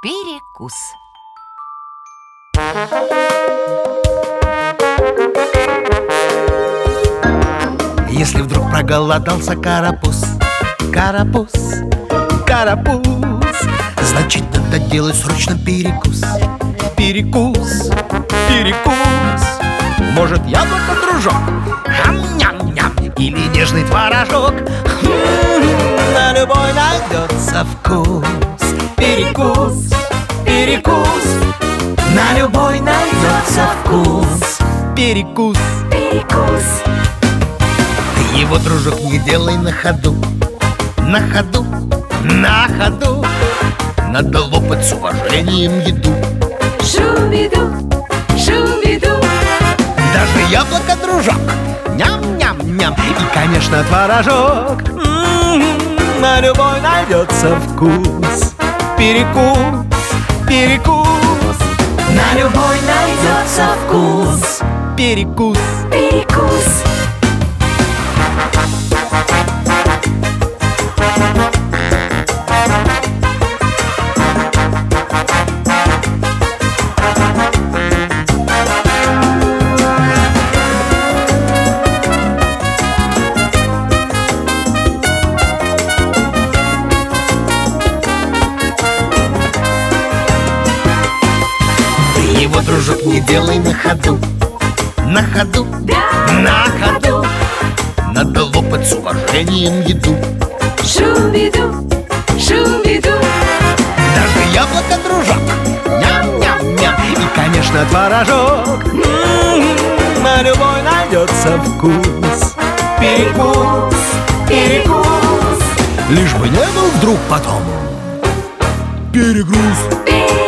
Перекус. Если вдруг проголодался карапуз, карапуз, карапуз, значит, надо делать срочно перекус. Перекус, перекус. Может, яблоко, дружок? Хам-ням-ням. Или нежный творожок? На любой найдется вкус. Перекус, перекус. На любой найдется вкус. Перекус, перекус. Ты его, дружок, не делай на ходу. На ходу, на ходу. Надо лопать с уважением еду. Шубиду, шубиду. Даже яблоко, дружок, ням-ням-ням. И, конечно, творожок. На любой найдется вкус. Перекус, перекус. На любой найдется вкус. Перекус, Перекус. его, дружок, не делай на ходу. На ходу, на ходу. Надо лопать с уважением еду. Шубиду, шубиду. Даже яблоко, дружок, ням-ням-ням. И, конечно, творожок. На любой найдется вкус. Перекус, перекус. Лишь бы не был вдруг потом перегруз.